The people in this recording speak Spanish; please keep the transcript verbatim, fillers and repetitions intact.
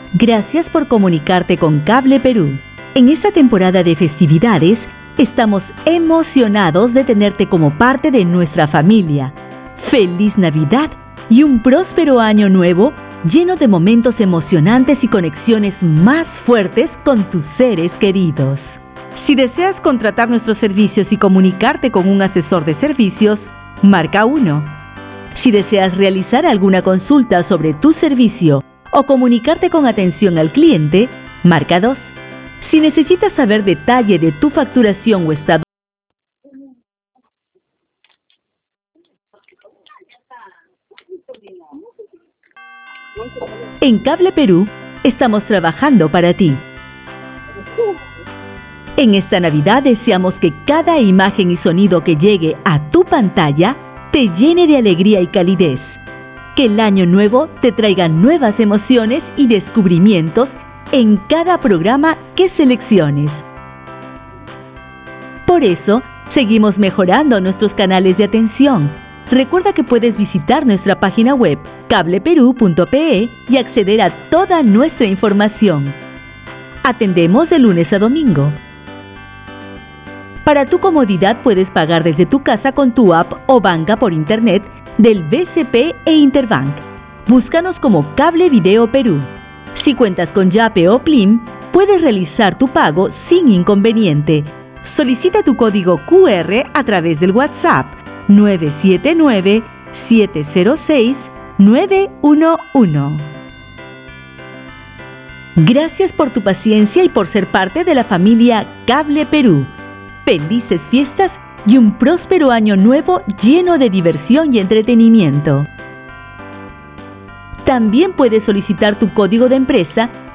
Gracias por comunicarte con Cable Perú. En esta temporada de festividades, estamos emocionados de tenerte como parte de nuestra familia. ¡Feliz Navidad y un próspero año nuevo lleno de momentos emocionantes y conexiones más fuertes con tus seres queridos! Si deseas contratar nuestros servicios y comunicarte con un asesor de servicios, marca uno. Si deseas realizar alguna consulta sobre tu servicio o comunicarte con atención al cliente, marca dos. Si necesitas saber detalle de tu facturación o estado, en Cable Perú estamos trabajando para ti. En esta Navidad deseamos que cada imagen y sonido que llegue a tu pantalla te llene de alegría y calidez. Que el año nuevo te traiga nuevas emociones y descubrimientos en cada programa que selecciones. Por eso, seguimos mejorando nuestros canales de atención. Recuerda que puedes visitar nuestra página web cable perú punto pe y acceder a toda nuestra información. Atendemos de lunes a domingo. Para tu comodidad puedes pagar desde tu casa con tu app o banca por internet del B C P e Interbank. Búscanos como Cable Video Perú. Si cuentas con Yape o Plim, puedes realizar tu pago sin inconveniente. Solicita tu código cu erre a través del WhatsApp nueve siete nueve, siete cero seis, nueve uno uno. Gracias por tu paciencia y por ser parte de la familia Cable Perú. Felices fiestas y un próspero año nuevo lleno de diversión y entretenimiento. También puedes solicitar tu código de empresa